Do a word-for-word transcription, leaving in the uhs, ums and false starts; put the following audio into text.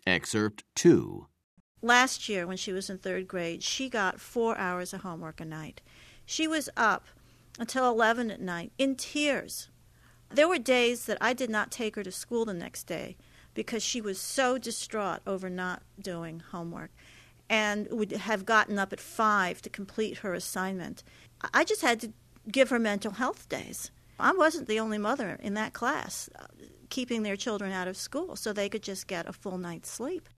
Excerpt two. Last year, when she was in third grade, she got four hours of homework a night. She was up until eleven at night in tears. There were days that I did not take her to school the next day because she was so distraught over not doing homework and would have gotten up at five to complete her assignment. I just had to give her mental health days. I wasn't the only mother in that class keeping their children out of school so they could just get a full night's sleep.